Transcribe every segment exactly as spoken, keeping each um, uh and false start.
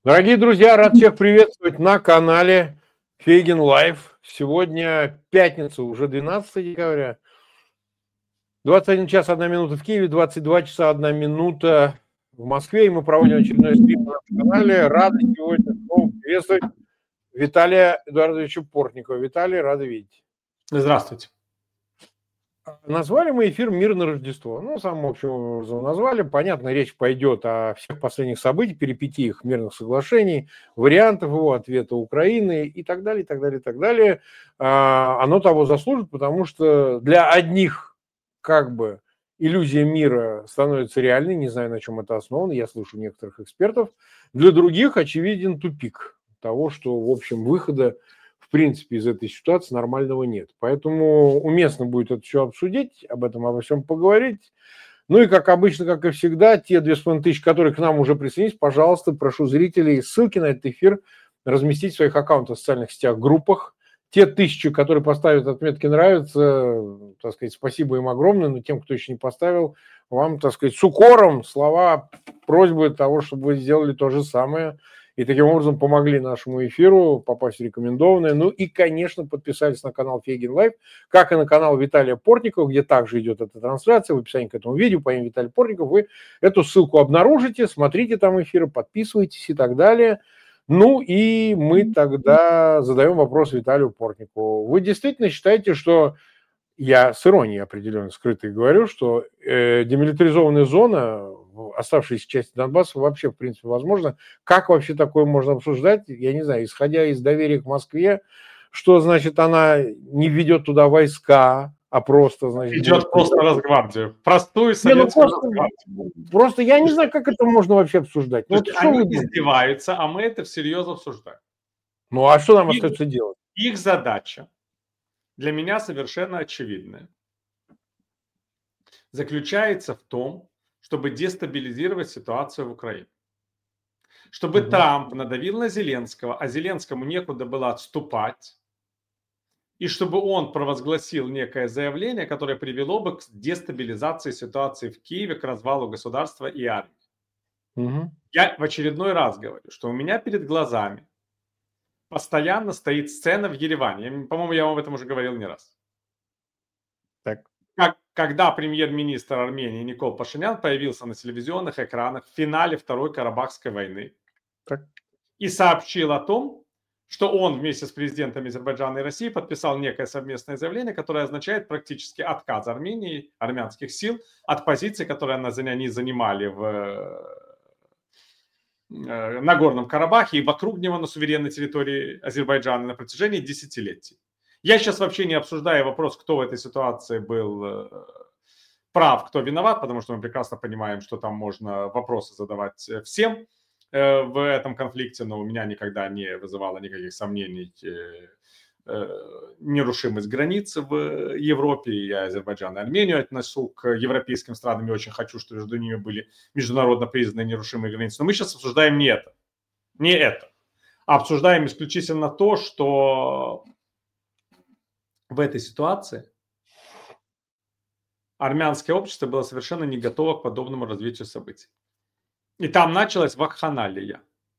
Дорогие друзья, рад всех приветствовать на канале Фейгин Лайв. Сегодня пятница, уже двенадцатое декабря. двадцать один час одна минута в Киеве, двадцать два часа одна минута в Москве. И мы проводим очередной стрим на нашем канале. Рады сегодня снова приветствовать Виталия Эдуардовича Портникова. Виталий, рады видеть. Здравствуйте. Назвали мы эфир «Мир на Рождество». Ну, самым общим образом назвали. Понятно, речь пойдет о всех последних событиях, перипетиях мирных соглашений, вариантов его ответа Украины и так далее, и так далее, и так далее. А, оно того заслужит, потому что для одних как бы иллюзия мира становится реальной, не знаю, на чем это основано, я слышу некоторых экспертов. Для других очевиден тупик того, что, в общем, выхода в принципе из этой ситуации нормального нет. Поэтому уместно будет это все обсудить, об этом обо всем поговорить. Ну и, как обычно, как и всегда, те две с половиной тысячи, которые к нам уже присоединились, пожалуйста, прошу зрителей ссылки на этот эфир разместить в своих аккаунтах в социальных сетях, группах. Те тысячи, которые поставят отметки «нравится», так сказать, спасибо им огромное, но тем, кто еще не поставил, вам, так сказать, с укором слова просьбы того, чтобы вы сделали то же самое. И таким образом помогли нашему эфиру попасть в рекомендованное. Ну и, конечно, подписались на канал Фейгин Лайв, как и на канал Виталия Портникова, где также идет эта трансляция. В описании к этому видео по имени Виталий Портников вы эту ссылку обнаружите, смотрите там эфиры, подписывайтесь и так далее. Ну и мы тогда задаем вопрос Виталию Портникову. Вы действительно считаете, что, я с иронией определенно скрытой говорю, что э, демилитаризованная зона, оставшейся части Донбасса, вообще, в принципе, возможно. Как вообще такое можно обсуждать? Я не знаю, исходя из доверия к Москве, что значит она не ведет туда войска, а просто, значит... Идет просто Росгвардию. Простую советскую ну, просто, просто я не знаю, как это можно вообще обсуждать. Ну, вот они вы... издеваются, а мы это всерьез обсуждаем. Ну, а что нам их, остается делать? Их задача для меня совершенно очевидная. Заключается в том, чтобы дестабилизировать ситуацию в Украине. Чтобы угу. Трамп надавил на Зеленского, а Зеленскому некуда было отступать. И чтобы он провозгласил некое заявление, которое привело бы к дестабилизации ситуации в Киеве, к развалу государства и армии. Угу. Я в очередной раз говорю, что у меня перед глазами постоянно стоит сцена в Ереване. По-моему, я вам об этом уже говорил не раз. Так. Как, когда премьер-министр Армении Никол Пашинян появился на телевизионных экранах в финале Второй Карабахской войны так. и сообщил о том, что он вместе с президентами Азербайджана и России подписал некое совместное заявление, которое означает практически отказ Армении, армянских сил от позиций, которые они занимали в Нагорном Карабахе и вокруг него на суверенной территории Азербайджана на протяжении десятилетий. Я сейчас вообще не обсуждаю вопрос, кто в этой ситуации был прав, кто виноват, потому что мы прекрасно понимаем, что там можно вопросы задавать всем в этом конфликте, но у меня никогда не вызывало никаких сомнений нерушимость границ в Европе. Я Азербайджан и Армению отношу к европейским странам и очень хочу, чтобы между ними были международно признанные нерушимые границы. Но мы сейчас обсуждаем не это. Не это. А обсуждаем исключительно то, что в этой ситуации армянское общество было совершенно не готово к подобному развитию событий. И там началась вакханалия.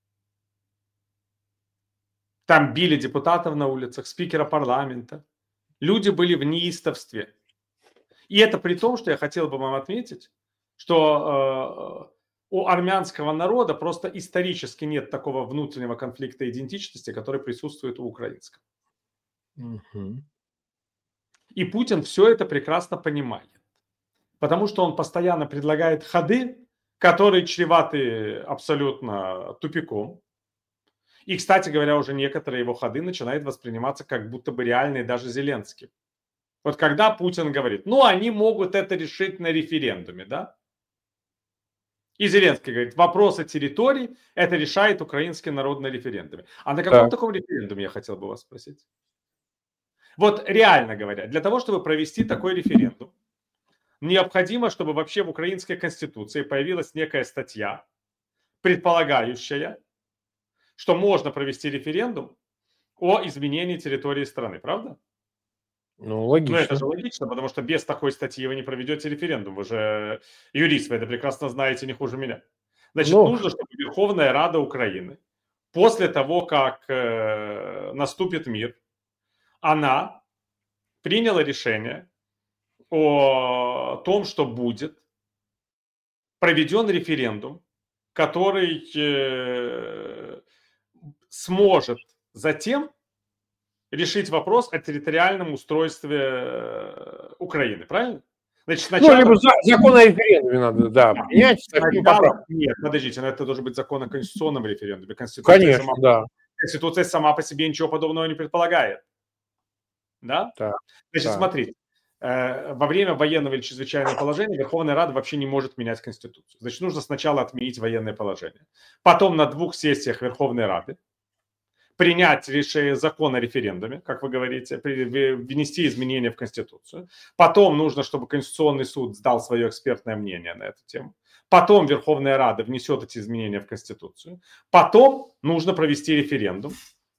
Там били депутатов на улицах, спикера парламента. Люди были в неистовстве. И это при том, что я хотел бы вам отметить, что э, у армянского народа просто исторически нет такого внутреннего конфликта идентичности, который присутствует у украинского. Угу. И Путин все это прекрасно понимает. Потому что он постоянно предлагает ходы, которые чреваты абсолютно тупиком. И, кстати говоря, уже некоторые его ходы начинают восприниматься как будто бы реальные даже Зеленским. Вот когда Путин говорит, ну, они могут это решить на референдуме, да? И Зеленский говорит, вопросы территорий это решает украинский народ на референдуме. А на каком да. таком референдуме, я хотел бы вас спросить? Вот реально говоря, для того, чтобы провести такой референдум, необходимо, чтобы вообще в украинской конституции появилась некая статья, предполагающая, что можно провести референдум о изменении территории страны, правда? Ну, логично. Ну, это же логично, потому что без такой статьи вы не проведете референдум. Вы же юрист, вы это прекрасно знаете не хуже меня. Значит, ну... нужно, чтобы Верховная Рада Украины после того, как э, наступит мир, она приняла решение о том, что будет проведен референдум, который э, сможет затем решить вопрос о территориальном устройстве э, Украины, правильно? Значит, Ну, сначала... либо за- закон о референдуме надо, да, принять. с такими Сначала... поправками. Нет, подождите, но это должен быть закон о конституционном референдуме. Конституция Конечно, сама... да. Конституция сама по себе ничего подобного не предполагает. Да? Так, Значит, так. смотрите. э, Во время военного или чрезвычайного положения Верховная Рада вообще не может менять Конституцию. Значит, нужно сначала отменить военное положение. Потом на двух сессиях Верховной Рады принять решение, закон о референдуме, как вы говорите, при- ви- внести изменения в Конституцию. Потом нужно, чтобы Конституционный суд сдал свое экспертное мнение на эту тему. Потом Верховная Рада внесет эти изменения в Конституцию. Потом нужно провести референдум.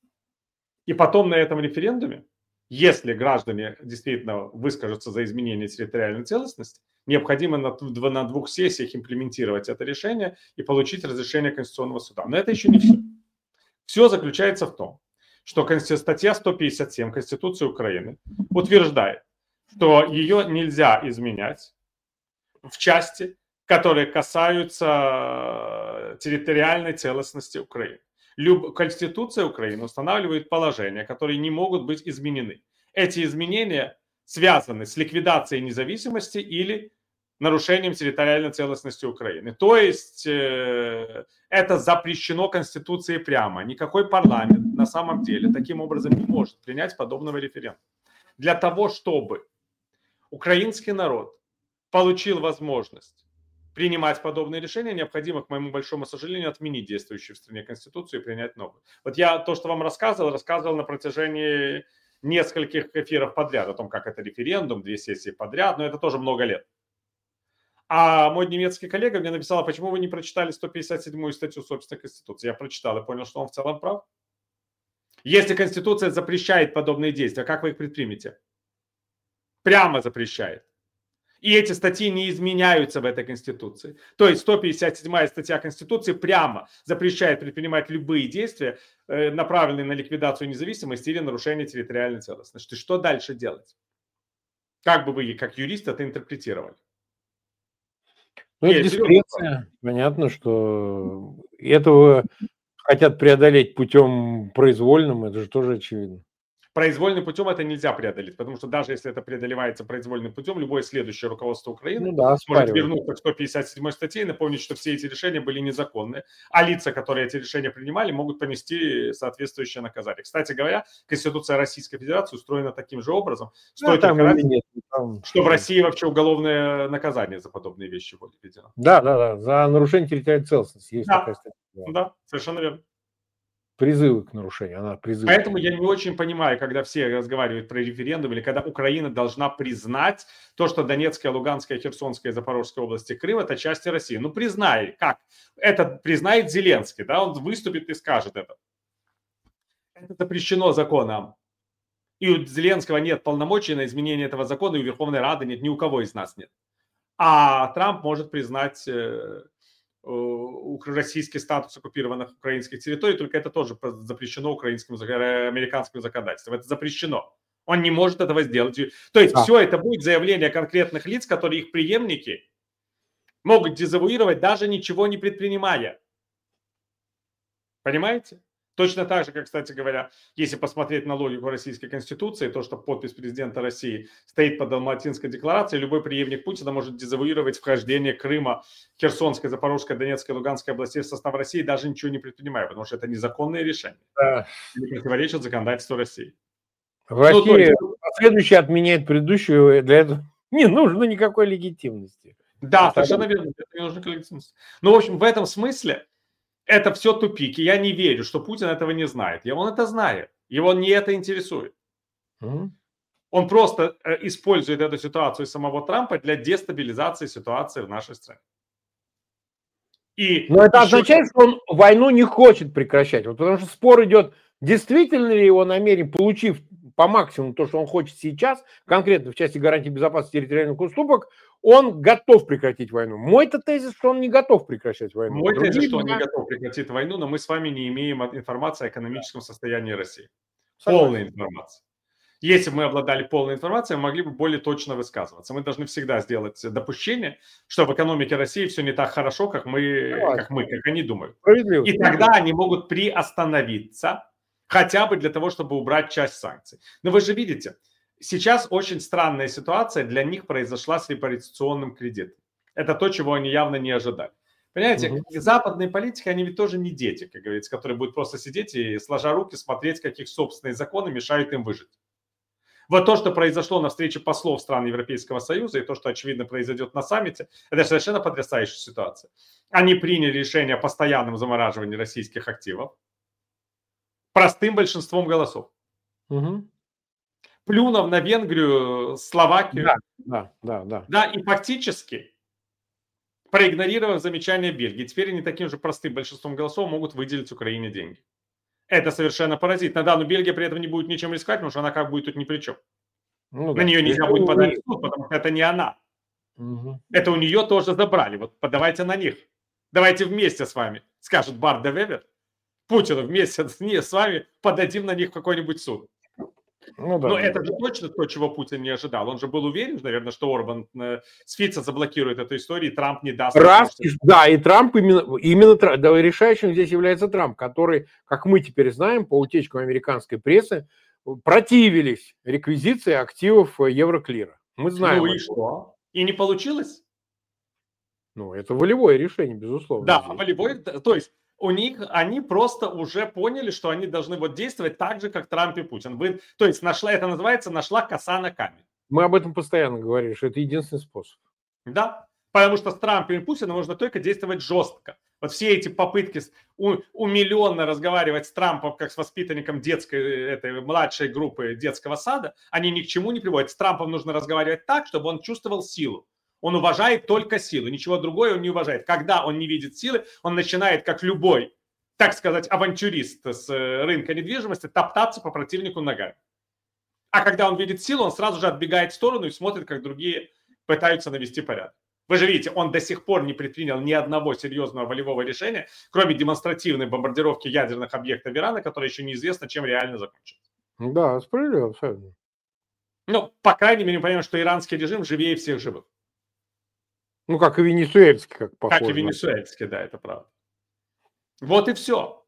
И потом на этом референдуме, если граждане действительно выскажутся за изменение территориальной целостности, необходимо на, дв- на двух сессиях имплементировать это решение и получить разрешение Конституционного суда. Но это еще не все. Все заключается в том, что консти- статья сто пятьдесят семь Конституции Украины утверждает, что ее нельзя изменять в части, которые касаются территориальной целостности Украины. Люб- Конституция Украины устанавливает положения, которые не могут быть изменены. Эти изменения связаны с ликвидацией независимости или нарушением территориальной целостности Украины. То есть э, это запрещено Конституцией прямо. Никакой парламент на самом деле таким образом не может принять подобного референдума. Для того, чтобы украинский народ получил возможность принимать подобные решения, необходимо, к моему большому сожалению, отменить действующую в стране Конституцию и принять новую. Вот я то, что вам рассказывал, рассказывал на протяжении нескольких эфиров подряд о том, как это референдум, две сессии подряд, но это тоже много лет. А мой немецкий коллега мне написал, почему вы не прочитали сто пятьдесят седьмую статью собственной Конституции. Я прочитал и понял, что он в целом прав. Если Конституция запрещает подобные действия, как вы их предпримете? Прямо запрещает. И эти статьи не изменяются в этой Конституции. То есть сто пятьдесят седьмая статья Конституции прямо запрещает предпринимать любые действия, направленные на ликвидацию независимости или нарушение территориальной целостности. Что дальше делать? Как бы вы, как юрист, это интерпретировали? Ну, это дискреция. Понятно, что этого хотят преодолеть путем произвольным, это же тоже очевидно. Произвольным путем это нельзя преодолеть, потому что даже если это преодолевается произвольным путем, любое следующее руководство Украины Ну да, может вернуться к сто пятьдесят седьмой статье и напомнить, что все эти решения были незаконные, а лица, которые эти решения принимали, могут понести соответствующее наказание. Кстати говоря, Конституция Российской Федерации устроена таким же образом, стоит да, там раз, нет, там... что в России вообще уголовное наказание за подобные вещи будет введено. Да, да, да, за нарушение территориальной целостности есть да. такая статья. Да, совершенно верно. Призывы к нарушению, она призывы. Поэтому я не очень понимаю, когда все разговаривают про референдум, или когда Украина должна признать то, что Донецкая, Луганская, Херсонская, Запорожская области, Крым – это части России. Ну, признай. Как? Это признает Зеленский, да? Он выступит и скажет это. Это запрещено законом. И у Зеленского нет полномочий на изменение этого закона, и у Верховной Рады нет, ни у кого из нас нет. А Трамп может признать российский статус оккупированных украинских территорий, только это тоже запрещено украинским, американским законодательством. Это запрещено. Он не может этого сделать. То есть а. все это будет заявление конкретных лиц, которые их преемники могут дезавуировать, даже ничего не предпринимая. Понимаете? Точно так же, как, кстати говоря, если посмотреть на логику Российской Конституции, то, что подпись президента России стоит под Алматинской декларацией, любой преемник Путина может дезавуировать вхождение Крыма, Херсонской, Запорожской, Донецкой, Луганской областей в состав России, даже ничего не предпринимая, потому что это незаконное решение. Да. Не противоречит законодательству России. В России ну, есть... следующее отменяет предыдущую, для этого не нужно никакой легитимности. Да, это совершенно верно, это не нужно легитимности. Ну, в общем, в этом смысле это все тупики. Я не верю, что Путин этого не знает. И он это знает. Его не это интересует. Mm-hmm. Он просто использует эту ситуацию самого Трампа для дестабилизации ситуации в нашей стране. И Но это еще... означает, что он войну не хочет прекращать. Вот потому что спор идет, действительно ли его намерен, получив по максимуму то, что он хочет сейчас, конкретно в части гарантии безопасности территориальных уступок, он готов прекратить войну. Мой-то тезис, что он не готов прекращать войну. Мой Другие тезис, что он два- не готов прекратить войну, но мы с вами не имеем от- информации о экономическом состоянии России. Согласен. Полной информации. Если бы мы обладали полной информацией, мы могли бы более точно высказываться. Мы должны всегда сделать допущение, что в экономике России все не так хорошо, как мы, Согласен. как, мы, как они думают. Справедливо. И тогда они могут приостановиться, хотя бы для того, чтобы убрать часть санкций. Но вы же видите, сейчас очень странная ситуация для них произошла с репаритационным кредитом. Это то, чего они явно не ожидали. Понимаете, Мгм. западные политики, они ведь тоже не дети, как говорится, которые будут просто сидеть и, сложа руки, смотреть, как их собственные законы мешают им выжить. Вот то, что произошло на встрече послов стран Европейского Союза, и то, что, очевидно, произойдет на саммите, это совершенно потрясающая ситуация. Они приняли решение о постоянном замораживании российских активов простым большинством голосов. Мгм. Плюнув на Венгрию, Словакию, Да, да, да, да. да, и фактически проигнорировав замечания Бельгии, теперь они таким же простым большинством голосов могут выделить Украине деньги. Это совершенно поразительно. Да, но Бельгия при этом не будет ничем рисковать, потому что она как бы будет тут ни при чем. Ну, На да. нее нельзя Если будет вы- подать в суд, потому что это не она. Мгм. Это у нее тоже забрали. Вот подавайте на них. Давайте вместе с вами, скажет Бар де Вебер, Путину вместе с, не, с вами подадим на них в какой-нибудь суд. Ну, да. Но это же точно то, чего Путин не ожидал. Он же был уверен, наверное, что Орбан э, с Фица заблокирует эту историю, и Трамп не даст. Раз, возможности. и- да, и Трамп именно, именно Тра- да, решающим здесь является Трамп, который, как мы теперь знаем, по утечкам американской прессы, противились реквизиции активов э, Евроклира. Мы знаем. Ну и это. что? И не получилось? Ну, это волевое решение, безусловно. Да, здесь. волевой, т- то есть у них, они просто уже поняли, что они должны вот действовать так же, как Трамп и Путин. Вы, то есть нашла, это называется нашла коса на камень. Мы об этом постоянно говорили, что это единственный способ. Да, потому что с Трампом и Путиным нужно только действовать жестко. Вот все эти попытки с- у- умиленно разговаривать с Трампом, как с воспитанником детской, этой младшей группы детского сада, они ни к чему не приводят. С Трампом нужно разговаривать так, чтобы он чувствовал силу. Он уважает только силу, ничего другое он не уважает. Когда он не видит силы, он начинает, как любой, так сказать, авантюрист с э, рынка недвижимости, топтаться по противнику ногами. А когда он видит силу, он сразу же отбегает в сторону и смотрит, как другие пытаются навести порядок. Вы же видите, он до сих пор не предпринял ни одного серьезного волевого решения, кроме демонстративной бомбардировки ядерных объектов Ирана, которая еще неизвестно, чем реально закончится. Да, справедливо, абсолютно. Ну, по крайней мере, мы понимаем, что иранский режим живее всех живых. Ну, как и венесуэльский, как похоже. Как и венесуэльский, да, это правда. Вот и все.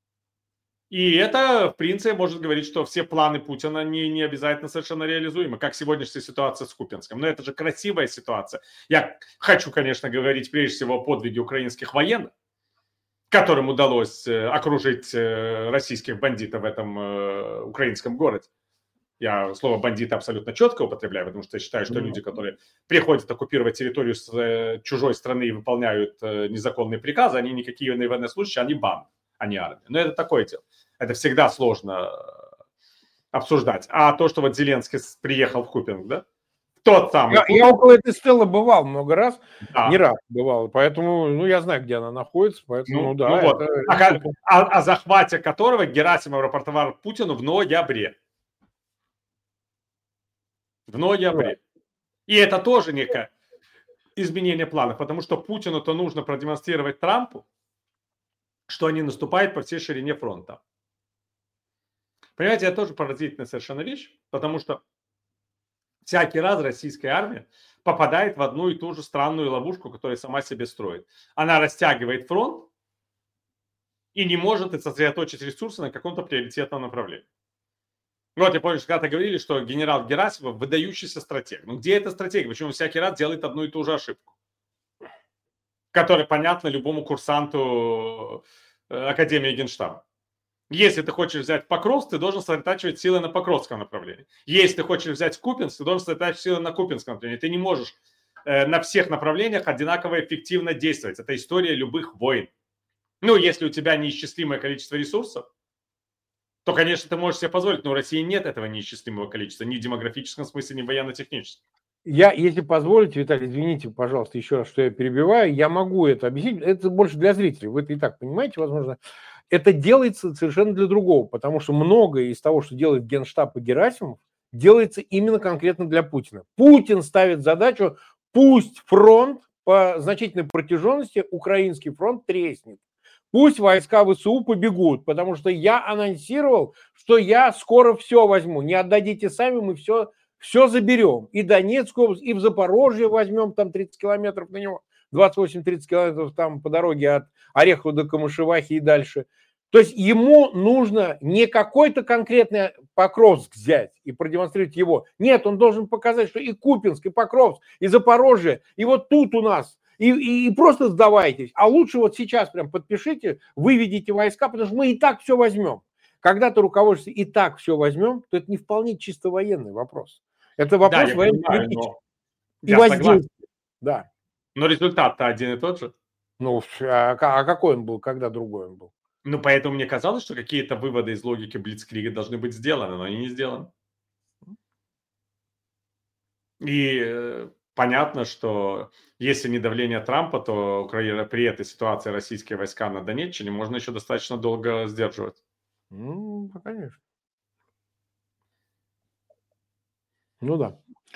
И это, в принципе, может говорить, что все планы Путина не, не обязательно совершенно реализуемы, как сегодняшняя ситуация с Купянском. Но это же красивая ситуация. Я хочу, конечно, говорить прежде всего о подвиге украинских военных, которым удалось э, окружить э, российских бандитов в этом э, украинском городе. Я слово «бандиты» абсолютно четко употребляю, потому что я считаю, что люди, которые приходят оккупировать территорию с э, чужой страны и выполняют э, незаконные приказы, они никакие военные случаи, они банды, а не армия. Но это такое дело. Это всегда сложно э, обсуждать. А то, что вот Зеленский с- приехал в Купинг, да? Тот самый Я, Купинг, я около этой стелы бывал много раз, да. не раз бывал, поэтому, ну, я знаю, где она находится, поэтому, Ну, ну, да. ну вот. это- О, ка- о- о захвате которого Герасимов рапортовал Путину в ноябре. В ноябре. И это тоже некое изменение планов, потому что Путину-то нужно продемонстрировать Трампу, что они наступают по всей ширине фронта. Понимаете, это тоже поразительная совершенно вещь, потому что всякий раз российская армия попадает в одну и ту же странную ловушку, которую сама себе строит. Она растягивает фронт и не может сосредоточить ресурсы на каком-то приоритетном направлении. Вот, я помню, что когда-то говорили, что генерал Герасимов выдающийся стратег. Ну, где эта стратегия? Почему он всякий раз делает одну и ту же ошибку? Которая понятна любому курсанту э, Академии Генштаба. Если ты хочешь взять Покровск, ты должен сосредотачивать силы на Покровском направлении. Если ты хочешь взять Купинск, ты должен сосредотачивать силы на Купинском направлении. Ты не можешь э, на всех направлениях одинаково эффективно действовать. Это история любых войн. Ну, если у тебя неисчислимое количество ресурсов, то, конечно, ты можешь себе позволить, но у России нет этого неисчислимого количества, ни в демографическом смысле, ни в военно-техническом. Я, если позволите, Виталий, извините, пожалуйста, еще раз, что я перебиваю, я могу это объяснить, это больше для зрителей, вы это и так понимаете, возможно. Это делается совершенно для другого, потому что многое из того, что делает Генштаб и Герасимов, делается именно конкретно для Путина. Путин ставит задачу Пусть фронт по значительной протяженности, украинский фронт, треснет. Пусть войска ВСУ побегут, потому что я анонсировал, что я скоро все возьму. Не отдадите сами, мы все, все заберем. И Донецкую область, и в Запорожье возьмем, там тридцать километров на него, двадцать восемь тридцать километров там по дороге от Орехова до Камышевахи и дальше. То есть ему нужно не какой-то конкретный Покровск взять и продемонстрировать его. Нет, он должен показать, что и Купинск, и Покровск, и Запорожье, и вот тут у нас. И, и, и просто сдавайтесь. А лучше вот сейчас прям подпишите, выведите войска, потому что мы и так все возьмем. Когда ты руководствуешься и так все возьмем, то это не вполне чисто военный вопрос. Это вопрос Да, военно-политический. И я воздействие. Да. Да. Но результат-то один и тот же. Ну, а, а какой он был, когда другой он был? Ну, поэтому мне казалось, что какие-то выводы из логики Блицкрига должны быть сделаны, но они не сделаны. И э, понятно, что если не давление Трампа, то Украина, при этой ситуации российские войска на Донеччине можно еще достаточно долго сдерживать. Ну, конечно. Ну да.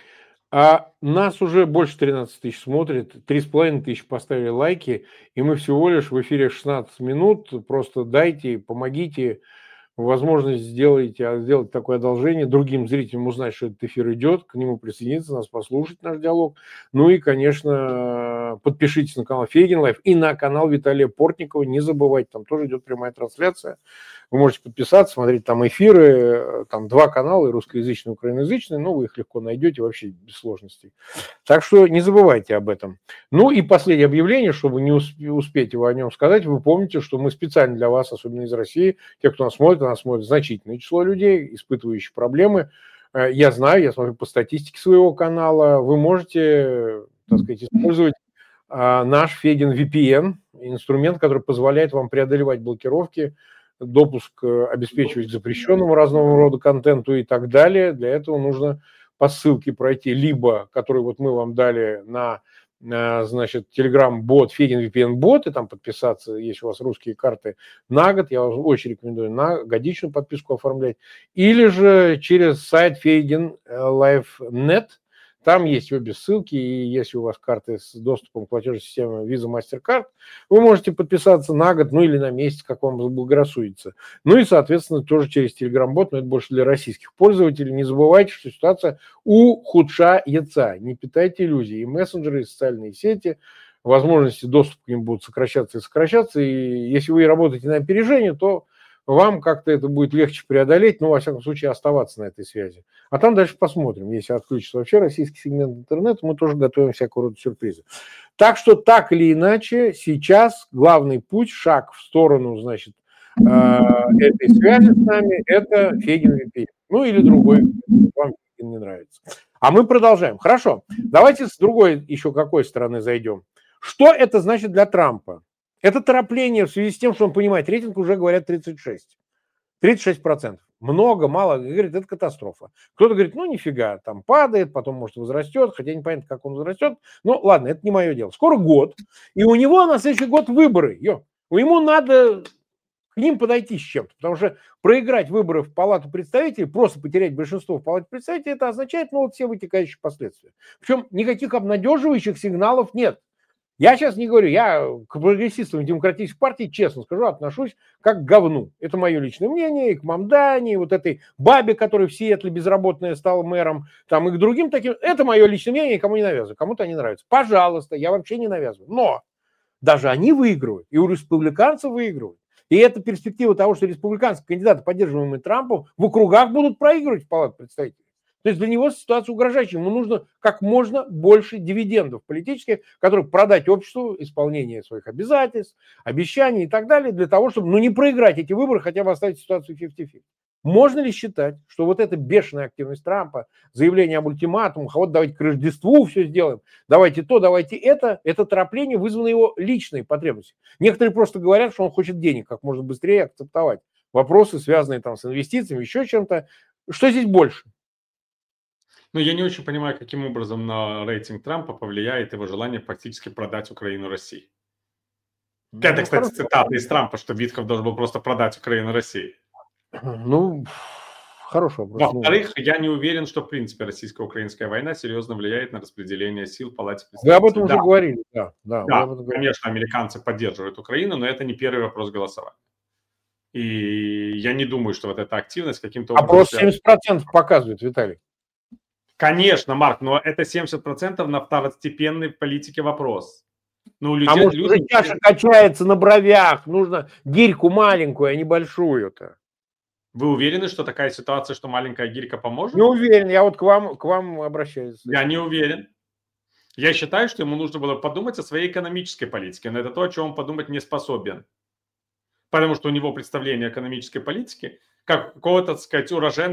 А нас уже больше тринадцати тысяч смотрит, три с половиной тысячи поставили лайки, и мы всего лишь в эфире шестнадцать минут. Просто дайте, помогите, возможность сделайте, а, сделать такое одолжение, другим зрителям узнать, что этот эфир идет, к нему присоединиться, нас послушать, наш диалог. Ну и, конечно, подпишитесь на канал Фейгин Лайф и на канал Виталия Портникова. Не забывайте, там тоже идет прямая трансляция. Вы можете подписаться, смотреть там эфиры, там два канала, и русскоязычный, и украиноязычный, но вы их легко найдете вообще без сложностей. Так что не забывайте об этом. Ну и последнее объявление, чтобы не успеть его о нем сказать. Вы помните, что мы специально для вас, особенно из России, те, кто нас смотрит, нас смотрит значительное число людей, испытывающих проблемы. Я знаю, я смотрю по статистике своего канала, вы можете, так сказать, использовать наш Фейгин ви пи эн, инструмент, который позволяет вам преодолевать блокировки, допуск обеспечивать запрещенному разного рода контенту и так далее. Для этого нужно по ссылке пройти, либо, которую вот мы вам дали на, на значит, Telegram-бот, Фейгин ви пи эн-бот, и там подписаться, если у вас русские карты, на год. Я вам очень рекомендую на годичную подписку оформлять. Или же через сайт Фейгин Лайф точка нет. Там есть обе ссылки, и если у вас карты с доступом к платежной системе Visa, MasterCard, вы можете подписаться на год, ну или на месяц, как вам заблагорассудится. Ну и, соответственно, тоже через Telegram-бот, но это больше для российских пользователей. Не забывайте, что ситуация ухудшается. Не питайте иллюзий. И мессенджеры, и социальные сети, возможности доступа к ним будут сокращаться и сокращаться. И если вы работаете на опережение, то вам как-то это будет легче преодолеть, ну, во всяком случае, оставаться на этой связи. А там дальше посмотрим. Если отключится вообще российский сегмент интернета, мы тоже готовим всякого рода сюрпризы. Так что, так или иначе, сейчас главный путь, шаг в сторону, значит, этой связи с нами, это Фейгин ви пи эн. Ну, или другой, вам Фейгин не нравится. А мы продолжаем. Хорошо. Давайте с другой еще какой стороны зайдем. Что это значит для Трампа? Это торопление в связи с тем, что он понимает, рейтинг уже говорят тридцать шесть. тридцать шесть процентов. Много, мало, говорит, это катастрофа. Кто-то говорит, ну нифига, там падает, потом может возрастет, хотя непонятно, как он возрастет. Ну ладно, это не мое дело. Скоро год, и у него на следующий год выборы. Йо. Ему надо к ним подойти с чем-то, потому что проиграть выборы в Палату представителей, просто потерять большинство в Палате представителей, это означает, ну вот все вытекающие последствия. Причем никаких обнадеживающих сигналов нет. Я сейчас не говорю, я к прогрессистам демократической партии, честно скажу, отношусь как к говну. Это мое личное мнение, и к Мамдани, и вот этой бабе, которая в Сиэтле безработная стала мэром, там, и к другим таким. Это мое личное мнение, никому не навязываю. Кому-то они нравятся. Пожалуйста, я вообще не навязываю. Но даже они выигрывают, и у республиканцев выигрывают. И это перспектива того, что республиканские кандидаты, поддерживаемые Трампом, в округах будут проигрывать в Палату представителей. То есть для него ситуация угрожающая. Ему нужно как можно больше дивидендов политических, которые продать обществу, исполнение своих обязательств, обещаний и так далее, для того, чтобы ну, не проиграть эти выборы, хотя бы оставить ситуацию пятьдесят на пятьдесят. Можно ли считать, что вот эта бешеная активность Трампа, заявление об ультиматумах, а вот давайте к Рождеству все сделаем, давайте то, давайте это, это торопление вызвано его личной потребностью. Некоторые просто говорят, что он хочет денег как можно быстрее акцептовать. Вопросы, связанные там с инвестициями, еще чем-то. Что здесь больше? Ну, я не очень понимаю, каким образом на рейтинг Трампа повлияет его желание фактически продать Украину России. Ну, это, кстати, хорошо. Цитата из Трампа, что Витков должен был просто продать Украину России. Ну, Хороший вопрос. Во-вторых, я не уверен, что в принципе российско-украинская война серьезно влияет на распределение сил в Палате Вы об этом представителей. уже Да, говорили, да. Да, вы да, об этом говорили. конечно, американцы поддерживают Украину, но это не первый вопрос голосования. И я не думаю, что вот эта активность каким-то образом... Опрос связана. семьдесят процентов показывает, Виталий. Конечно, Марк, но это семьдесят процентов на второстепенной политике вопрос. Ну, у А людей, может, люди... уже чаша качается на бровях, нужно гирьку маленькую, а не большую-то. Вы уверены, что такая ситуация, что маленькая гирька поможет? Не уверен, я вот к вам, к вам обращаюсь. Я не уверен. Я считаю, что ему нужно было подумать о своей экономической политике, но это то, о чем он подумать не способен. Потому что у него представление экономической политики, как какого-то, так сказать,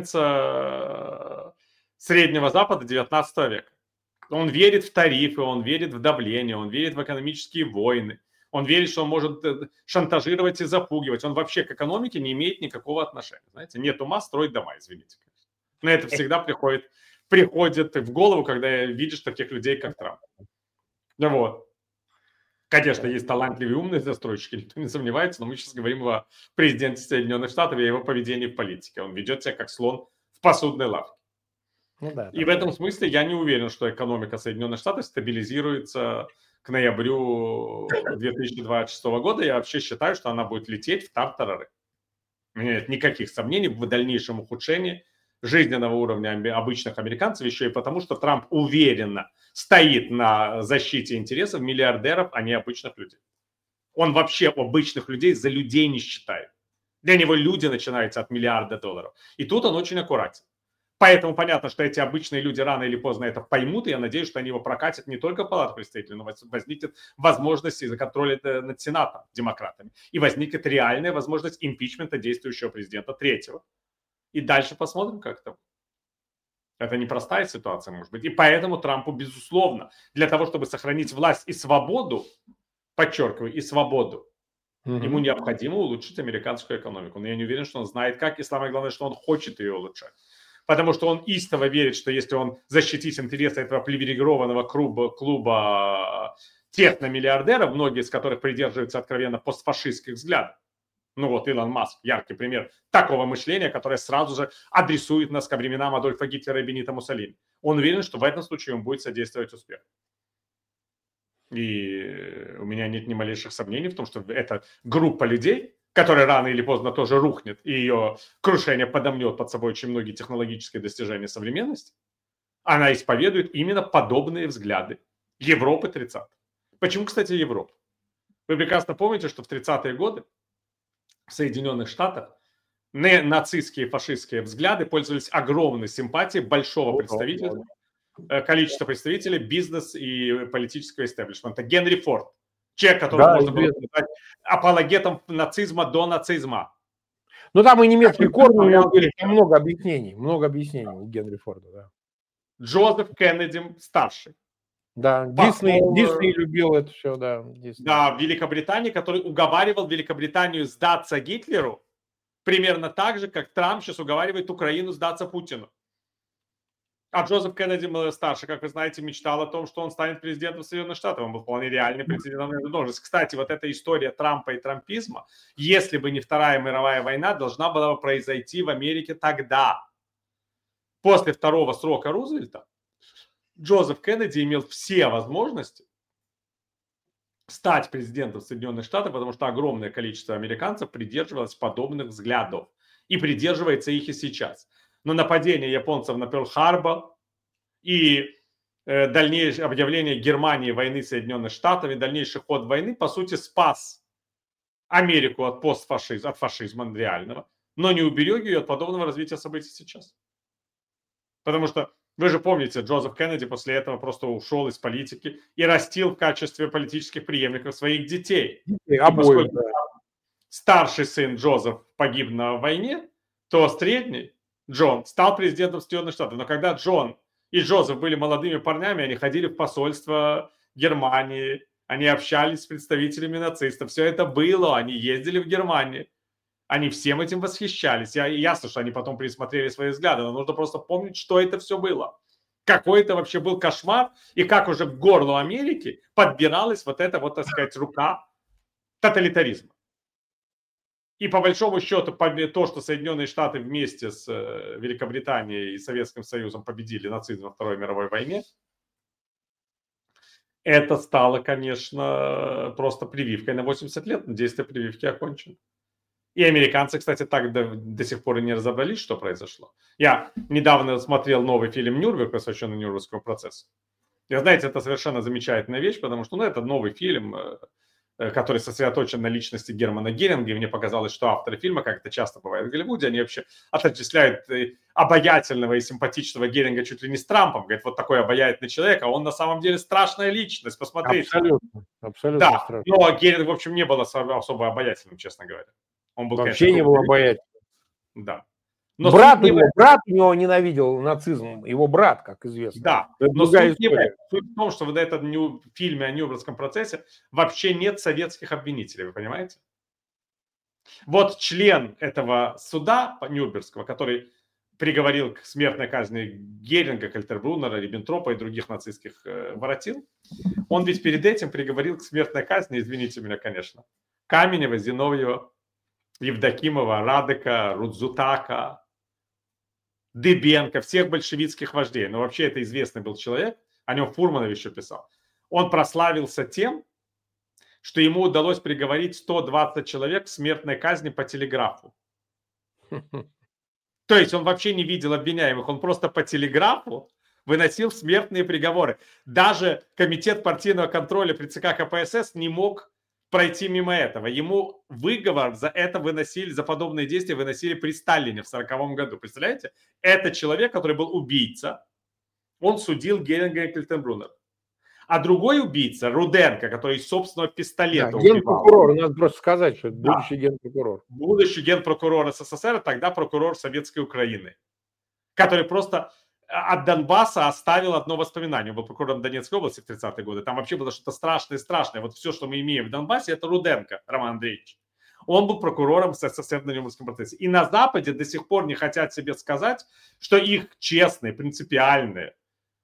уроженца Среднего Запада девятнадцатого века. Он верит в тарифы, он верит в давление, он верит в экономические войны. Он верит, что он может шантажировать и запугивать. Он вообще к экономике не имеет никакого отношения. Знаете, нет ума строить дома, извините. Но это всегда приходит, приходит в голову, когда видишь таких людей, как Трамп. Вот. Конечно, есть талантливые умные застройщики, никто не сомневается, но мы сейчас говорим о президенте Соединенных Штатов и о его поведении в политике. Он ведет себя как слон в посудной лавке. Ну, да, и в этом смысле я не уверен, что экономика Соединенных Штатов стабилизируется к ноябрю две тысячи двадцать шестого года. Я вообще считаю, что она будет лететь в тартарары. У меня нет никаких сомнений в дальнейшем ухудшении жизненного уровня обычных американцев, еще и потому, что Трамп уверенно стоит на защите интересов миллиардеров, а не обычных людей. Он вообще обычных людей за людей не считает. Для него люди начинаются от миллиарда долларов. И тут он очень аккуратен. Поэтому понятно, что эти обычные люди рано или поздно это поймут, и я надеюсь, что они его прокатят не только в Палату представителей, но возникнет возможность из-за контроля над Сенатом демократами. И возникнет реальная возможность импичмента действующего президента третьего. И дальше посмотрим, как это. Это непростая ситуация, может быть. И поэтому Трампу, безусловно, для того, чтобы сохранить власть и свободу, подчеркиваю, и свободу, угу. ему необходимо улучшить американскую экономику. Но я не уверен, что он знает как, и самое главное, что он хочет ее улучшать. Потому что он истово верит, что если он защитит интересы этого привилегированного клуба, клуба техномиллиардеров, многие из которых придерживаются откровенно постфашистских взглядов, ну вот Илон Маск, яркий пример такого мышления, которое сразу же адресует нас ко временам Адольфа Гитлера и Бенита Муссолини. Он уверен, что в этом случае он будет содействовать успеху. И у меня нет ни малейших сомнений в том, что эта группа людей, которая рано или поздно тоже рухнет, и ее крушение подомнет под собой очень многие технологические достижения современности, она исповедует именно подобные взгляды Европы тридцатых. Почему, кстати, Европа? Вы прекрасно помните, что в тридцатые годы в Соединенных Штатах нацистские и фашистские взгляды пользовались огромной симпатией большого представительства, количества представителей бизнес и политического истеблишмента. Генри Форд, человек, которого да, можно было назвать апологетом нацизма до нацизма. Ну там и немецкие корни у него были, там много объяснений, много объяснений у Генри Форда. Да. Джозеф Кеннеди старший. Да, Дисней, Похол... Дисней любил это все, да. Дисней. Да, в Великобритании, который уговаривал Великобританию сдаться Гитлеру, примерно так же, как Трамп сейчас уговаривает Украину сдаться Путину. А Джозеф Кеннеди старший, как вы знаете, мечтал о том, что он станет президентом Соединенных Штатов. Он был вполне реальный претендент на эту должность. Кстати, вот эта история Трампа и трампизма, если бы не Вторая мировая война, должна была бы произойти в Америке тогда. После второго срока Рузвельта Джозеф Кеннеди имел все возможности стать президентом Соединенных Штатов, потому что огромное количество американцев придерживалось подобных взглядов и придерживается их и сейчас. Но нападение японцев на Перл-Харбор и э, дальнейшее объявление Германии войны Соединенных Штатов и дальнейший ход войны, по сути, спас Америку от постфашизма, от фашизма реального, но не уберег ее от подобного развития событий сейчас. Потому что вы же помните, Джозеф Кеннеди после этого просто ушел из политики и растил в качестве политических преемников своих детей. И обоих, да. Старший сын Джозеф погиб на войне, то средний Джон стал президентом Соединенных Штатов. Но когда Джон и Джозеф были молодыми парнями, они ходили в посольство Германии, они общались с представителями нацистов. Все это было, они ездили в Германию. Они всем этим восхищались. Я, ясно, что они потом пересмотрели свои взгляды, но нужно просто помнить, что это все было. Какой это вообще был кошмар, и как уже к горлу Америки подбиралась вот эта вот, так сказать, рука тоталитаризма. И по большому счету то, что Соединенные Штаты вместе с Великобританией и Советским Союзом победили нацизм во Второй мировой войне, это стало, конечно, просто прививкой на восемьдесят лет. Действие прививки окончено. И американцы, кстати, так до, до сих пор и не разобрались, что произошло. Я недавно смотрел новый фильм «Нюрнберг», посвященный Нюрнбергскому процессу. И, знаете, это совершенно замечательная вещь, потому что ну, это новый фильм, который сосредоточен на личности Германа Геринга. И мне показалось, что авторы фильма, как это часто бывает в Голливуде, они вообще отождествляют обаятельного и симпатичного Геринга чуть ли не с Трампом. Говорят, вот такой обаятельный человек, а он на самом деле страшная личность. Посмотрите. Абсолютно. Абсолютно да, страшно. но Геринг, в общем, не был особо обаятельным, честно говоря. Он был, вообще конечно, не был обаятельным. Да. Но брат, его, брат у него ненавидел нацизм, его брат, как известно. Да, это но суть, не история. суть в том, что в этом ню, фильме о Нюрнбергском процессе вообще нет советских обвинителей, вы понимаете? Вот член этого суда Нюрнбергского, который приговорил к смертной казни Геринга, Кальтербруннера, Риббентропа и других нацистских э, воротил, он ведь перед этим приговорил к смертной казни, извините меня, конечно, Каменева, Зиновьева, Евдокимова, Радека, Рудзутака, Дыбенко, всех большевистских вождей. Но вообще это известный был человек, о нем Фурманов еще писал. Он прославился тем, что ему удалось приговорить сто двадцать человек к смертной казни по телеграфу. То есть он вообще не видел обвиняемых, он просто по телеграфу выносил смертные приговоры. Даже комитет партийного контроля при ЦК КПСС не мог пройти мимо этого. Ему выговор за это выносили, за подобные действия выносили при Сталине в сороковом году. Представляете? Это человек, который был убийца. Он судил Геринга и Кальтенбруннера. А другой убийца, Руденко, который из собственного пистолета да, убивал. Генпрокурор, надо просто сказать, что это да. будущий генпрокурор. Будущий генпрокурор СССР, тогда прокурор Советской Украины. Который просто от Донбасса оставил одно воспоминание. Он был прокурором Донецкой области в тридцатые годы. Там вообще было что-то страшное-страшное. Вот все, что мы имеем в Донбассе, это Руденко Роман Андреевич. Он был прокурором СССР на Нюрнбергском процессе. И на Западе до сих пор не хотят себе сказать, что их честные, принципиальные,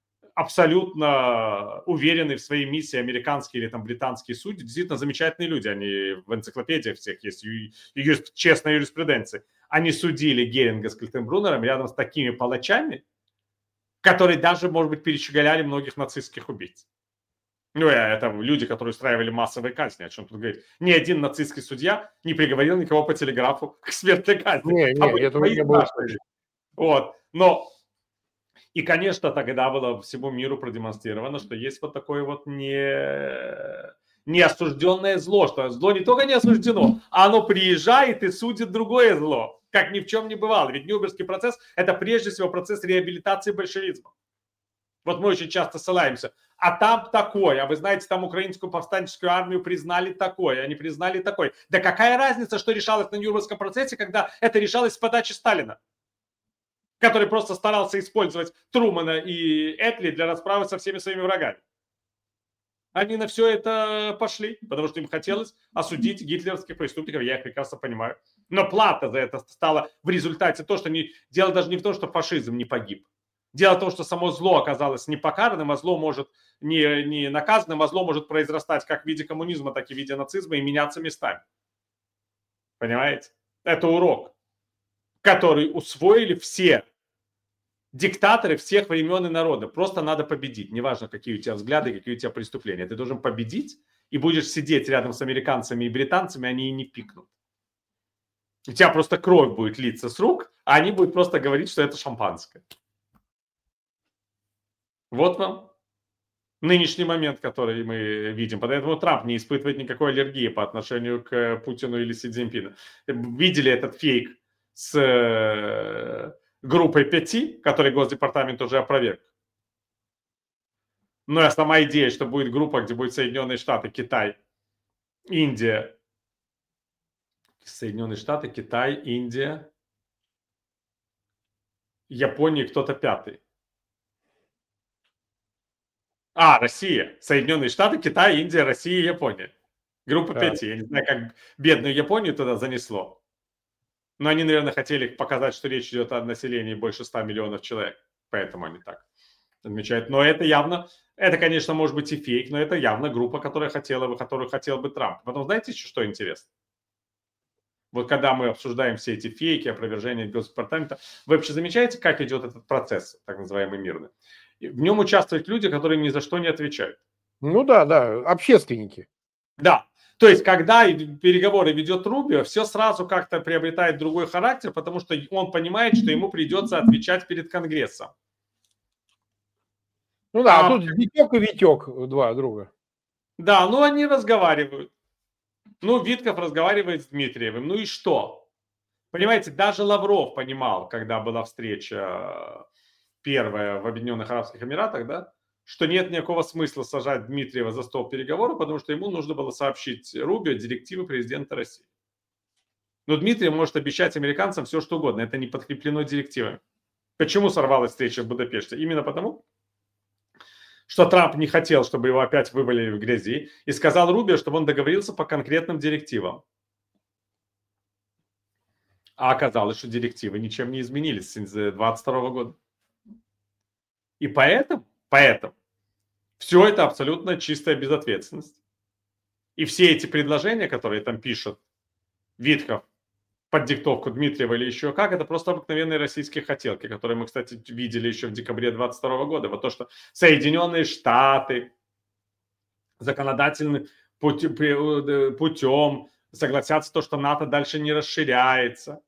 абсолютно уверенные в своей миссии американские или там британские судьи, действительно замечательные люди. Они в энциклопедиях всех есть, и есть честная юриспруденция. Они судили Геринга с Кальтенбруннером рядом с такими палачами, которые даже, может быть, перещеголяли многих нацистских убийц. Ну, это люди, которые устраивали массовые казни, о чем тут говорить. Ни один нацистский судья не приговорил никого по телеграфу к смертной казни. Не, не, этого не было. Вот, но... И, конечно, тогда было всему миру продемонстрировано, что есть вот такое вот не... неосужденное зло, что зло не только не осуждено, а оно приезжает и судит другое зло, как ни в чем не бывало. Ведь Нюрнбергский процесс – это прежде всего процесс реабилитации большевизма. Вот мы очень часто ссылаемся. А там такое, а вы знаете, там украинскую повстанческую армию признали такое, они признали такое. Да какая разница, что решалось на Нюрнбергском процессе, когда это решалось с подачи Сталина, который просто старался использовать Трумэна и Этли для расправы со всеми своими врагами. Они на все это пошли, потому что им хотелось осудить гитлеровских преступников, я их прекрасно понимаю. Но плата за это стала в результате то, что не... дело даже не в том, что фашизм не погиб. Дело в том, что само зло оказалось не покаранным, а зло может не, не наказанным, а зло может произрастать как в виде коммунизма, так и в виде нацизма и меняться местами. Понимаете? Это урок, который усвоили все диктаторы всех времен и народов. Просто надо победить. Неважно, какие у тебя взгляды, какие у тебя преступления. Ты должен победить и будешь сидеть рядом с американцами и британцами, они и не пикнут. У тебя просто кровь будет литься с рук, а они будут просто говорить, что это шампанское. Вот вам нынешний момент, который мы видим. Поэтому Трамп не испытывает никакой аллергии по отношению к Путину или Си Цзиньпину. Видели этот фейк с группой пяти, который Госдепартамент уже опроверг. Ну, а сама идея, что будет группа, где будет Соединенные Штаты, Китай, Индия. Соединенные Штаты, Китай, Индия, Япония, кто-то пятый. А, Россия. Соединенные Штаты, Китай, Индия, Россия, Япония. Группа да. пяти. Я не знаю, как бедную Японию туда занесло. Но они, наверное, хотели показать, что речь идет о населении больше ста миллионов человек. Поэтому они так отмечают. Но это явно, это, конечно, может быть и фейк, но это явно группа, которая хотела бы, которую хотел бы Трамп. Потом знаете еще, что интересно? Вот когда мы обсуждаем все эти фейки, опровержения Госдепартамента, вы вообще замечаете, как идет этот процесс, так называемый мирный? В нем участвуют люди, которые ни за что не отвечают. Ну да, да, общественники. Да, то есть, когда переговоры ведет Рубио, все сразу как-то приобретает другой характер, потому что он понимает, что ему придется отвечать перед Конгрессом. Ну да, а, а тут Витек и Витек, два друга. Да, ну они разговаривают. Ну, Витков разговаривает с Дмитриевым. Ну и что? Понимаете, даже Лавров понимал, когда была встреча первая в Объединенных Арабских Эмиратах, да, что нет никакого смысла сажать Дмитриева за стол переговоров, потому что ему нужно было сообщить Рубио директивы президента России. Но Дмитриев может обещать американцам все, что угодно. Это не подкреплено директивами. Почему сорвалась встреча в Будапеште? Именно потому, что Трамп не хотел, чтобы его опять вывалили в грязи, и сказал Рубио, чтобы он договорился по конкретным директивам. А оказалось, что директивы ничем не изменились с две тысячи двадцать второго года. И поэтому, поэтому все это абсолютно чистая безответственность. И все эти предложения, которые там пишет Витков под диктовку Дмитриева или еще как, это просто обыкновенные российские хотелки, которые мы, кстати, видели еще в декабре двадцать второго года. Вот то, что Соединенные Штаты законодательным путем согласятся то, что НАТО дальше не расширяется.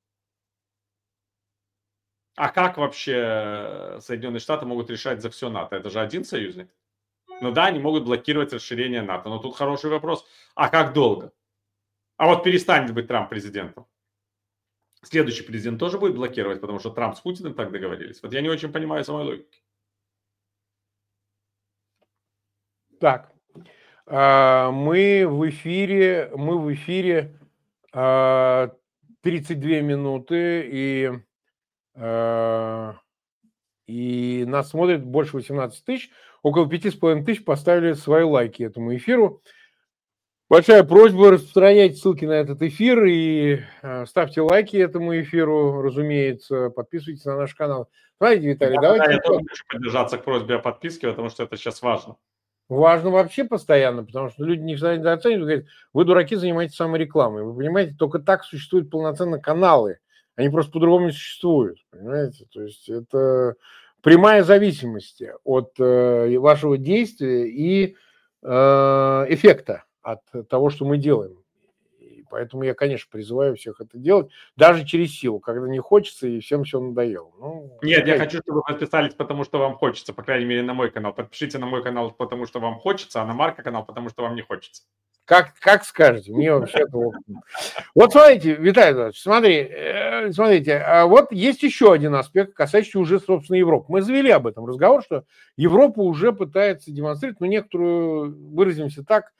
А как вообще Соединенные Штаты могут решать за все НАТО? Это же один союзник. Ну да, они могут блокировать расширение НАТО. Но тут хороший вопрос. А как долго? А вот перестанет быть Трамп президентом. Следующий президент тоже будет блокировать, потому что Трамп с Путиным так договорились. Вот я не очень понимаю самой логики. Так, мы в эфире, мы в эфире тридцать две минуты, и, и нас смотрит больше восемнадцати тысяч. Около пяти с половиной тысяч поставили свои лайки этому эфиру. Большая просьба, распространять ссылки на этот эфир и э, ставьте лайки этому эфиру, разумеется, подписывайтесь на наш канал. Смотрите, Виталий, я, давайте... Да, я тоже хочу поддержаться к просьбе о подписке, потому что это сейчас важно. Важно вообще постоянно, потому что люди не всегда недооценивают, говорят, вы, дураки, занимаетесь саморекламой. Вы понимаете, только так существуют полноценно каналы, они просто по-другому не существуют, понимаете? То есть это прямая зависимость от э, вашего действия и э, эффекта от того, что мы делаем. И поэтому я, конечно, призываю всех это делать, даже через силу, когда не хочется и всем все надоело. Ну, Нет, я хочу, чтобы вы подписались, потому что вам хочется, по крайней мере, на мой канал. Подпишите на мой канал, потому что вам хочется, а на Марка канал, потому что вам не хочется. Как, как скажете, мне вообще-то... Вот смотрите, Виталий Иванович, смотри, смотрите, вот есть еще один аспект, касающийся уже, собственно, Европы. Мы завели об этом разговор, что Европа уже пытается демонстрировать, ну, некоторую, выразимся так,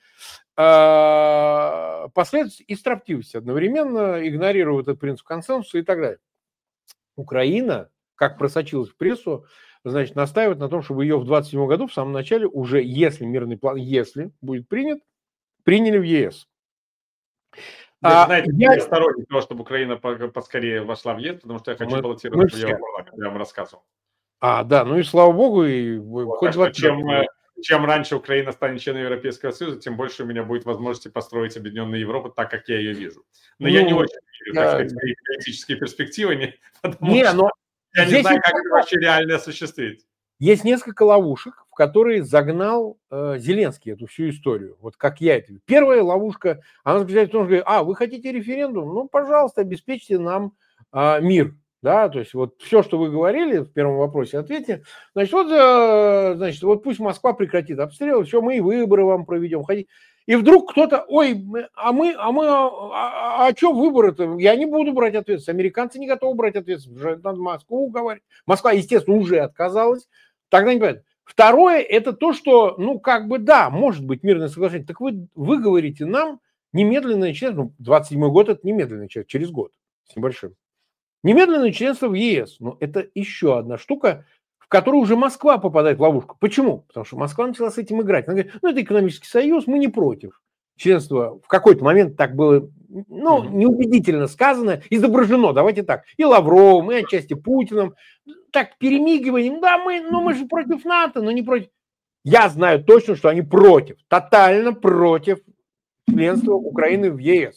последовательность и строптивость одновременно, игнорируя этот принцип консенсуса и так далее. Украина, как просочилась в прессу, значит, настаивает на том, чтобы ее в двадцать седьмом году, в самом начале, уже если мирный план, если будет принят, приняли в ЕС. Да, а, знаете, я сторонник того, чтобы Украина поскорее вошла в ЕС, потому что я хочу мы, баллотироваться в Европарламент, я вам рассказывал. А, да, ну и слава богу, и вот, хоть так что, чем, чем раньше Украина станет членом Европейского Союза, тем больше у меня будет возможности построить объединенную Европу так, как я ее вижу. Но ну, я не очень верю, я... так сказать, в политические перспективы, не, потому не, что но я не знаю, как это вообще реально осуществить. Есть несколько ловушек, в которые загнал э, Зеленский эту всю историю. Вот как я это. Первая ловушка, она заключается в том, что говорит, а, вы хотите референдум? Ну, пожалуйста, обеспечьте нам э, мир. Да, то есть вот все, что вы говорили в первом вопросе, ответьте. Значит, вот, э, значит, вот пусть Москва прекратит обстрелы, все, мы и выборы вам проведем. Хотите. И вдруг кто-то, ой, а мы, а мы, а, а, а что выборы-то? Я не буду брать ответственность. Американцы не готовы брать ответственность. Надо Москву уговаривать. Москва, естественно, уже отказалась. Тогда не понятно. Второе, это то, что, ну, как бы, да, может быть мирное соглашение. Так вы, вы говорите нам немедленное членство, ну, двадцать седьмой год это немедленное членство, через год с небольшим. Немедленное членство в ЕС. Но это еще одна штука, в которую уже Москва попадает в ловушку. Почему? Потому что Москва начала с этим играть. Она говорит, ну, это экономический союз, мы не против. Членство в какой-то момент так было, ну, неубедительно сказано, изображено, давайте так, и Лавровым, и отчасти Путиным, так перемигиванием, да, мы, ну, мы же против НАТО, но не против. Я знаю точно, что они против, тотально против членства Украины в ЕС.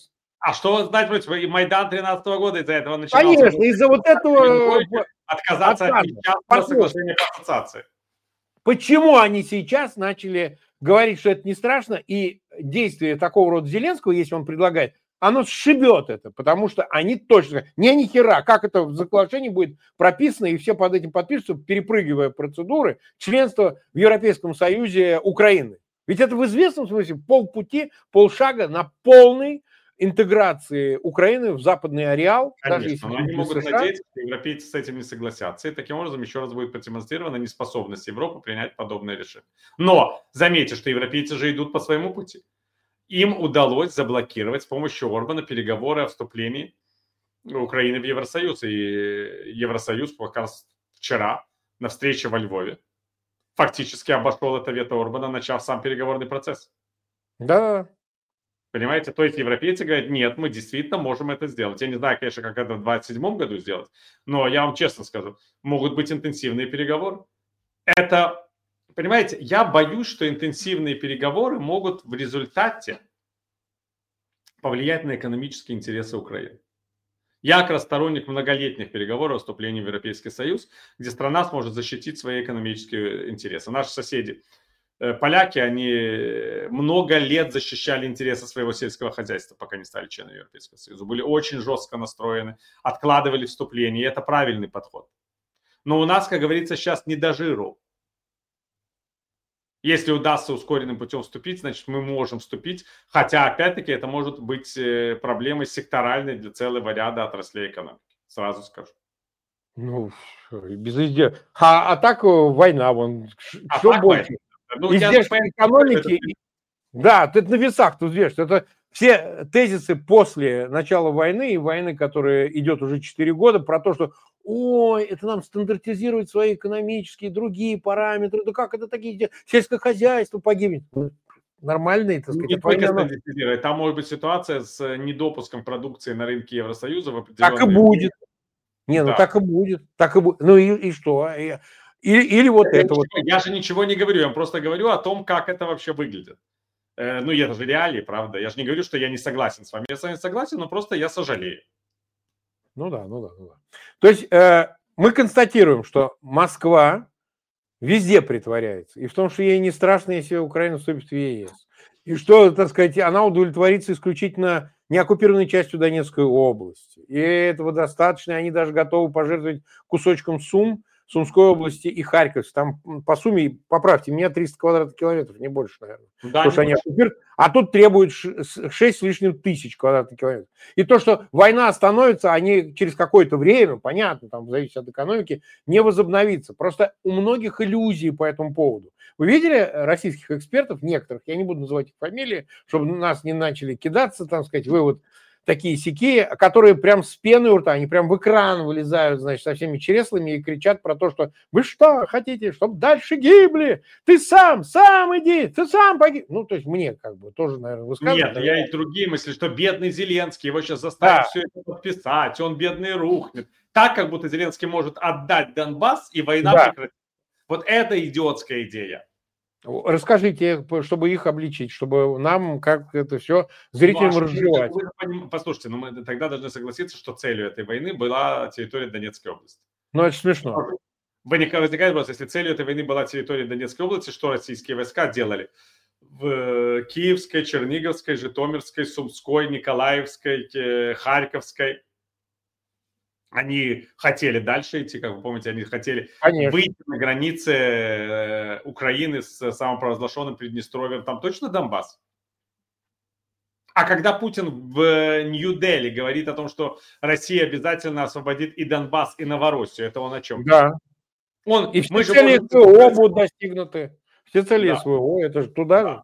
А что вы знаете против? И Майдан тринадцатого года из-за этого начинался. Конечно, из-за вот этого отказаться от несчастного соглашения по ассоциации. Почему они сейчас начали говорить, что это не страшно, и действие такого рода Зеленского, если он предлагает, оно сшибет это, потому что они точно... Не, ни хера, как это в соглашении будет прописано, и все под этим подпишутся, перепрыгивая процедуры членства в Европейском Союзе Украины. Ведь это в известном смысле полпути, полшага на полной интеграции Украины в западный ареал. Конечно, даже если но они могут США. надеяться, что европейцы с этим не согласятся. И таким образом еще раз будет продемонстрирована неспособность Европы принять подобное решение. Но заметьте, что европейцы же идут по своему пути. Им удалось заблокировать с помощью Орбана переговоры о вступлении Украины в Евросоюз. И Евросоюз как раз вчера на встрече во Львове фактически обошел это вето Орбана, начав сам переговорный процесс. Да. Понимаете? То есть европейцы говорят, нет, мы действительно можем это сделать. Я не знаю, конечно, как это в двадцать седьмом году сделать, но я вам честно скажу, могут быть интенсивные переговоры. Это, понимаете, я боюсь, что интенсивные переговоры могут в результате повлиять на экономические интересы Украины. Я как раз сторонник многолетних переговоров о вступлении в Европейский Союз, где страна сможет защитить свои экономические интересы. Наши соседи, поляки, они много лет защищали интересы своего сельского хозяйства, пока не стали членами Европейского Союза. Были очень жестко настроены, откладывали вступление, и это правильный подход. Но у нас, как говорится, сейчас не до жиру. Если удастся ускоренным путем вступить, значит, мы можем вступить. Хотя, опять-таки, это может быть проблемой секторальной для целого ряда отраслей экономики. Сразу скажу. Ну, без издержек. А, а так война, вон, а что больше? Война. Ну, издержки экономики. Это... Да, ты на весах тут вешаешь. Это все тезисы после начала войны и войны, которая идет уже четыре года, про то, что ой, это нам стандартизирует свои экономические, другие параметры. Да как это такие? Сельское хозяйство погибнет. Нормальные, так сказать. Не только стандартизировать. Там может быть ситуация с недопуском продукции на рынке Евросоюза в определенные... Так и будет. Не, ну да. так и будет. Так и будет. Ну и, и что? Или, или вот я это ничего, вот. Я же ничего не говорю. Я просто говорю о том, как это вообще выглядит. Э, ну, это же реалии, правда. Я же не говорю, что я не согласен с вами. Я с вами согласен, но просто я сожалею. Ну да, ну да, ну да. То есть э, мы констатируем, что Москва везде притворяется. И в том, что ей не страшно, если Украина вступит в ЕС. И что, так сказать, она удовлетворится исключительно неоккупированной частью Донецкой области. И этого достаточно. Они даже готовы пожертвовать кусочком Сум, Сумской области и Харьковской. Там по сумме, поправьте меня, триста квадратных километров, не больше, наверное. Да, потому что они оккупируют. А тут требуют шесть с лишним тысяч квадратных километров. И то, что война остановится, они через какое-то время, понятно, там зависит от экономики, не возобновится. Просто у многих иллюзии по этому поводу. Вы видели российских экспертов, некоторых, я не буду называть их фамилии, чтобы нас не начали кидаться, там сказать, вы вот такие сякие, которые прям с пены у рта, они прям в экран вылезают, значит, со всеми чреслами и кричат про то, что вы что, хотите, чтобы дальше гибли? Ты сам, сам иди, ты сам погиб. Ну, то есть мне как бы тоже, наверное, высказывают. Нет, я и другие мысли, что бедный Зеленский, его сейчас заставят да. все это подписать, он бедный рухнет. Так, как будто Зеленский может отдать Донбасс, и война да. прекратится. Вот это идиотская идея. Расскажите, чтобы их обличить, чтобы нам как это все зрителям ну, а разжевать. Вы, послушайте, ну мы тогда должны согласиться, что целью этой войны была территория Донецкой области. Ну, это смешно. Возникает вопрос, если целью этой войны была территория Донецкой области, что российские войска делали? В Киевской, Черниговской, Житомирской, Сумской, Николаевской, Харьковской. Они хотели дальше идти, как вы помните, они хотели Конечно. выйти на границе Украины с самопровозглашенным Приднестровьем. Там точно Донбасс? А когда Путин в Нью-Дели говорит о том, что Россия обязательно освободит и Донбасс, и Новороссию, это он о чем? Да. Он, и все цели СВО будут достигнуты. Все цели да. СВО, это же туда да. же.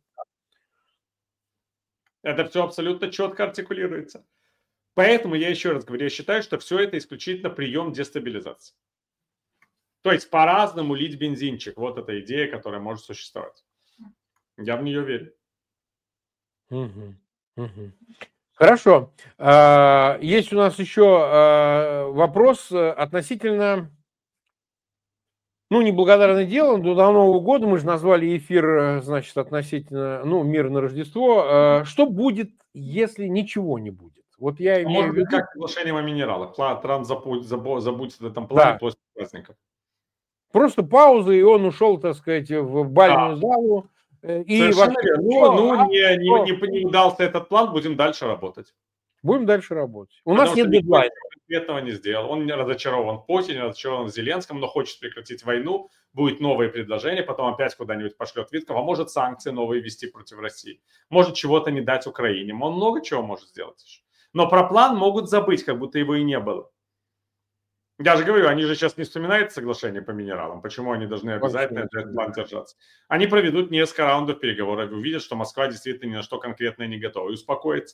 Это все абсолютно четко артикулируется. Поэтому я еще раз говорю, я считаю, что все это исключительно прием дестабилизации. То есть по-разному лить бензинчик. Вот эта идея, которая может существовать. Я в нее верю. Угу, угу. Хорошо. Есть у нас еще вопрос относительно, ну, неблагодарное дело, до Нового года мы же назвали эфир, значит, относительно, ну, мир на Рождество. Что будет, если ничего не будет? Вот я А имею может в быть, виду... как соглашением о минералах. Пла- Трамп забудет, забо- забудет об этом плане Да, после праздников. просто пауза, и он ушел, так сказать, в бальную Да, залу, э, и совершенно вообще верно. Ну, все, ну а, не, не, всё, не, не удался этот план, будем дальше работать. будем дальше работать. У нас Потому что нет никто дедлайна. ничего конкретного не сделал. Он не разочарован в Путине, разочарован в Зеленском, но хочет прекратить войну. Будет новые предложения, потом опять куда-нибудь пошлет Витков, а может санкции новые ввести против России. Может чего-то не дать Украине. Он много чего может сделать еще. Но про план могут забыть, как будто его и не было. Я же говорю, они же сейчас не вспоминают соглашение по минералам. Почему они должны Вообще обязательно не этот план держаться? Они проведут несколько раундов переговоров и увидят, что Москва действительно ни на что конкретное не готова. И успокоится.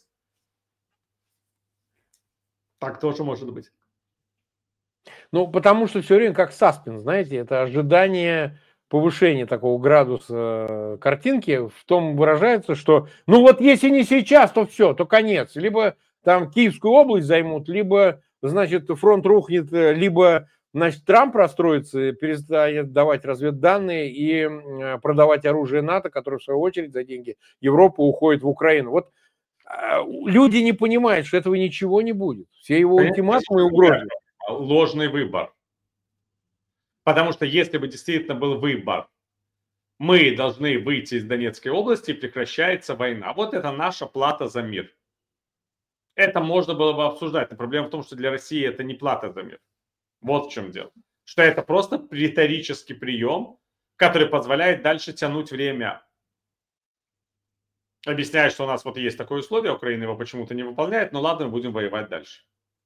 Так тоже может быть. Ну, потому что все время как саспенс, знаете, это ожидание повышения такого градуса картинки в том выражается, что, ну вот если не сейчас, то все, то конец. Либо там Киевскую область займут, либо, значит, фронт рухнет, либо, значит, Трамп расстроится, перестанет давать разведданные и м, продавать оружие НАТО, которое, в свою очередь, за деньги Европы уходит в Украину. Вот а, люди не понимают, что этого ничего не будет. Все его Понимаете, ультиматумы и угрозы. ложный выбор. Потому что если бы действительно был выбор, мы должны выйти из Донецкой области, и прекращается война. Вот это наша плата за мир. Это можно было бы обсуждать, но проблема в том, что для России это не плата за мир. Вот в чем дело. Что это просто риторический прием, который позволяет дальше тянуть время. Объясняет, что у нас вот есть такое условие, Украина его почему-то не выполняет, но ладно, мы будем воевать дальше.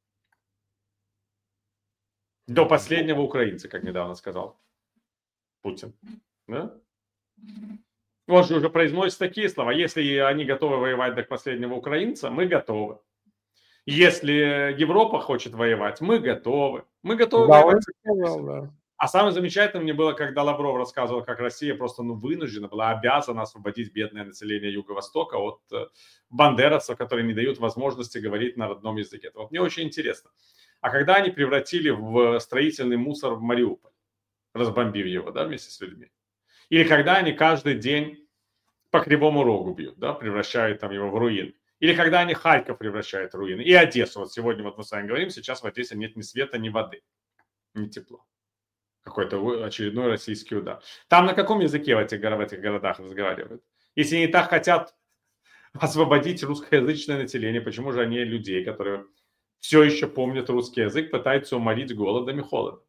До последнего украинца, как недавно сказал Путин. Да? Он же уже произносит такие слова. Если они готовы воевать до последнего украинца, мы готовы. Если Европа хочет воевать, мы готовы. Мы готовы Да, он воевать. сказал, да. А самое замечательное мне было, когда Лавров рассказывал, как Россия просто ну, вынуждена была, обязана освободить бедное население Юго-Востока от э, бандеровцев, которые не дают возможности говорить на родном языке. Это вот мне очень интересно. А когда они превратили в строительный мусор в Мариуполь, разбомбив его, да, вместе с людьми? Или когда они каждый день по Кривому Рогу бьют, да, превращают там его в руины. Или когда они Харьков превращают в руины. И Одессу. Вот сегодня вот мы с вами говорим, сейчас в Одессе нет ни света, ни воды, ни тепла. Какой-то очередной российский удар. Там на каком языке в этих, в этих городах разговаривают? Если они так хотят освободить русскоязычное население, почему же они людей, которые все еще помнят русский язык, пытаются уморить голодом и холодом?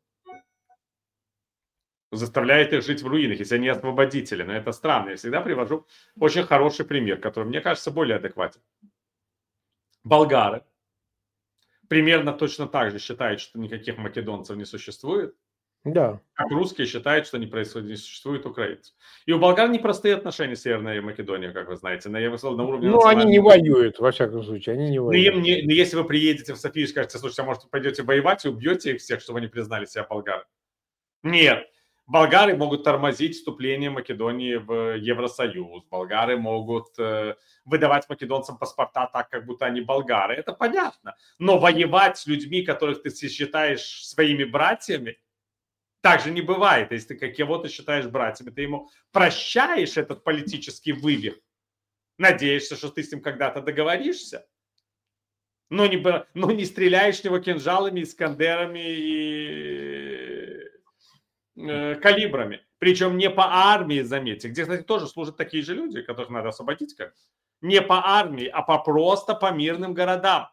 Заставляет их жить в руинах, если они освободители. Но это странно. Я всегда привожу очень хороший пример, который, мне кажется, более адекватен. Болгары примерно точно так же считают, что никаких македонцев не существует, Да. как русские считают, что не, происходит, не существует украинцев. И у болгар непростые отношения с Северной Македонией, как вы знаете, на, на уровне Ну, они не национального. воюют, во всяком случае, они не Но, воюют. им не, но если вы приедете в Софию и скажете, слушайте, а может, вы пойдете воевать и убьете их всех, чтобы они признали себя болгары? Нет. Болгары могут тормозить вступление Македонии в Евросоюз. Болгары могут э, выдавать македонцам паспорта так, как будто они болгары. Это понятно. Но воевать с людьми, которых ты считаешь своими братьями, так же не бывает. Если ты кого-то считаешь братьями, ты ему прощаешь этот политический вывих. Надеешься, что ты с ним когда-то договоришься. Но не, но не стреляешь в него кинжалами, искандерами и э, калибрами. Причем не по армии, заметьте. Где, кстати, тоже служат такие же люди, которых надо освободить как. Не по армии, а по просто по мирным городам.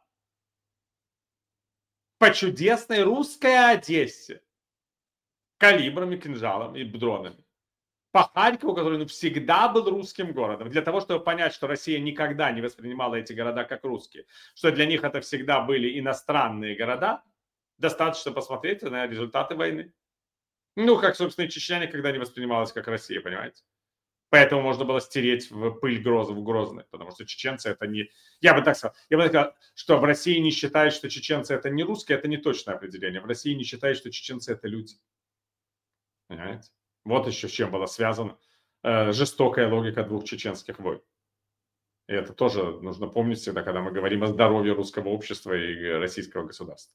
По чудесной русской Одессе. Калибрами, кинжалами и дронами. По Харькову, который ну, всегда был русским городом. Для того, чтобы понять, что Россия никогда не воспринимала эти города как русские, что для них это всегда были иностранные города, достаточно посмотреть на результаты войны. Ну, как, собственно, и Чечня никогда не воспринималась как Россия, понимаете? Поэтому можно было стереть в пыль Гроз, в Грозный, потому что чеченцы это не... Я бы так сказал, я бы так сказал, что в России не считают, что чеченцы это не русские, это не точное определение. В России не считают, что чеченцы это люди. Понимаете? Вот еще с чем была связана э, жестокая логика двух чеченских войн. И это тоже нужно помнить всегда, когда мы говорим о здоровье русского общества и российского государства.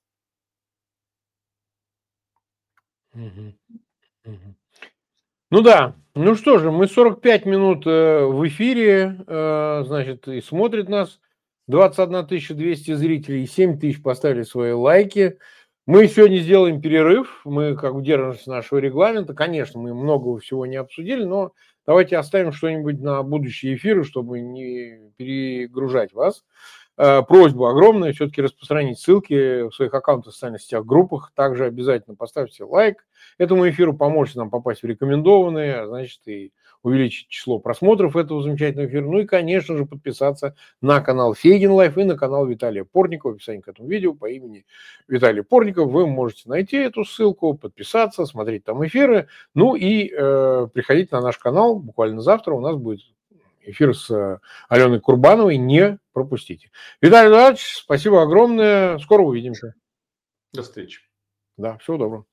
Угу. Угу. Ну да, ну что же, мы сорок пять минут э, в эфире, э, значит, и смотрит нас двадцать одна тысяча двести зрителей, семь тысяч поставили свои лайки. Мы сегодня сделаем перерыв, мы как бы держимся нашего регламента. Конечно, мы много всего не обсудили, но давайте оставим что-нибудь на будущие эфиры, чтобы не перегружать вас. Просьба огромная, все-таки распространить ссылки в своих аккаунтах, в социальных сетях, группах. Также обязательно поставьте лайк этому эфиру, поможете нам попасть в рекомендованные, а значит и увеличить число просмотров этого замечательного эфира. Ну и, конечно же, подписаться на канал Фейгин Лайф и на канал Виталия Портникова. В описании к этому видео по имени Виталий Портников вы можете найти эту ссылку, подписаться, смотреть там эфиры. Ну и э, приходить на наш канал. Буквально завтра у нас будет эфир с Аленой Курбановой. Не пропустите. Виталий Эдуардович, спасибо огромное. Скоро увидимся. До встречи. Да, всего доброго.